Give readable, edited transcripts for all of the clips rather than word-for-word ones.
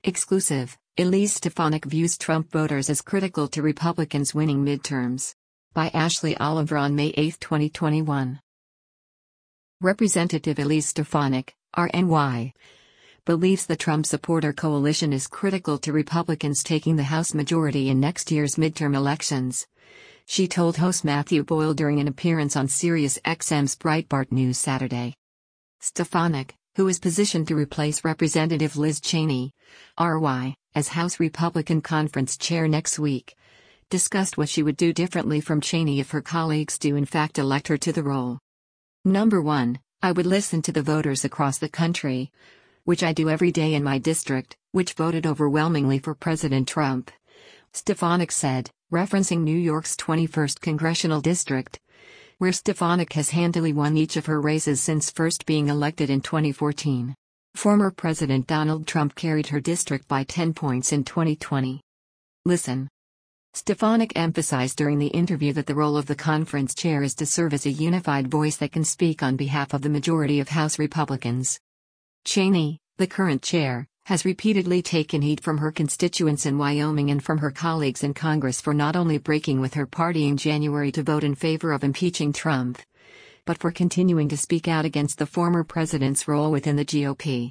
Exclusive, Elise Stefanik views Trump voters as critical to Republicans winning midterms. By Ashley Oliver on May 8, 2021. Representative Elise Stefanik, RNY, believes the Trump supporter coalition is critical to Republicans taking the House majority in next year's midterm elections. She told host Matthew Boyle during an appearance on SiriusXM's Breitbart News Saturday. Stefanik, who is positioned to replace Representative Liz Cheney, RY, as House Republican Conference chair next week, discussed what she would do differently from Cheney if her colleagues do in fact elect her to the role. Number 1, I would listen to the voters across the country, which I do every day in my district, which voted overwhelmingly for President Trump, Stefanik said, referencing New York's 21st congressional district, where Stefanik has handily won each of her races since first being elected in 2014. Former President Donald Trump carried her district by 10 points in 2020. Listen. Stefanik emphasized during the interview that the role of the conference chair is to serve as a unified voice that can speak on behalf of the majority of House Republicans. Cheney, the current chair, has repeatedly taken heat from her constituents in Wyoming and from her colleagues in Congress for not only breaking with her party in January to vote in favor of impeaching Trump, but for continuing to speak out against the former president's role within the GOP.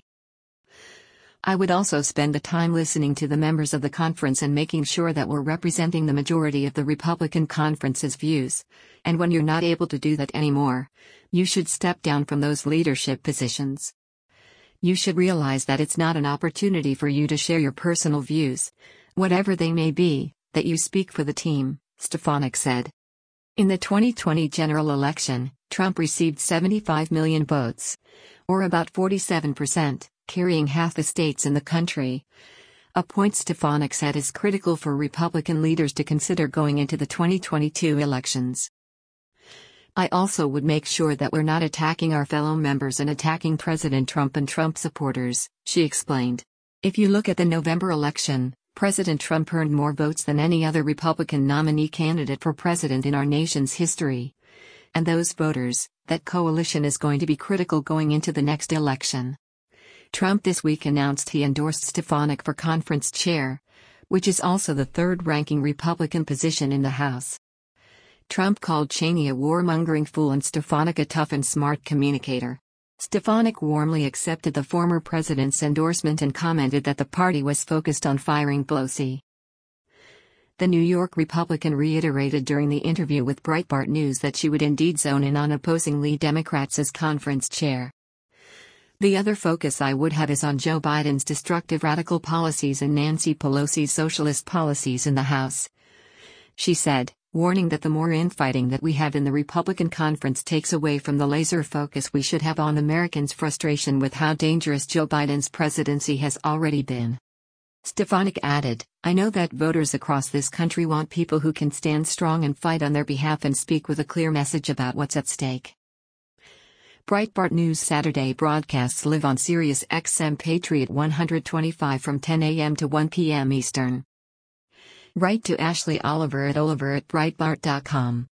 I would also spend the time listening to the members of the conference and making sure that we're representing the majority of the Republican conference's views, and when you're not able to do that anymore, you should step down from those leadership positions. You should realize that it's not an opportunity for you to share your personal views, whatever they may be, that you speak for the team, Stefanik said. In the 2020 general election, Trump received 75 million votes, or about 47%, carrying half the states in the country. A point Stefanik said is critical for Republican leaders to consider going into the 2022 elections. I also would make sure that we're not attacking our fellow members and attacking President Trump and Trump supporters, she explained. If you look at the November election, President Trump earned more votes than any other Republican nominee candidate for president in our nation's history. And those voters, that coalition is going to be critical going into the next election. Trump this week announced he endorsed Stefanik for conference chair, which is also the third-ranking Republican position in the House. Trump called Cheney a warmongering fool and Stefanik a tough and smart communicator. Stefanik warmly accepted the former president's endorsement and commented that the party was focused on firing Pelosi. The New York Republican reiterated during the interview with Breitbart News that she would indeed zone in on opposing lead Democrats as conference chair. The other focus I would have is on Joe Biden's destructive radical policies and Nancy Pelosi's socialist policies in the House, she said, warning that the more infighting that we have in the Republican conference takes away from the laser focus we should have on Americans' frustration with how dangerous Joe Biden's presidency has already been. Stefanik added, I know that voters across this country want people who can stand strong and fight on their behalf and speak with a clear message about what's at stake. Breitbart News Saturday broadcasts live on SiriusXM Patriot 125 from 10 a.m. to 1 p.m. Eastern. Write to Ashley Oliver at Breitbart.com.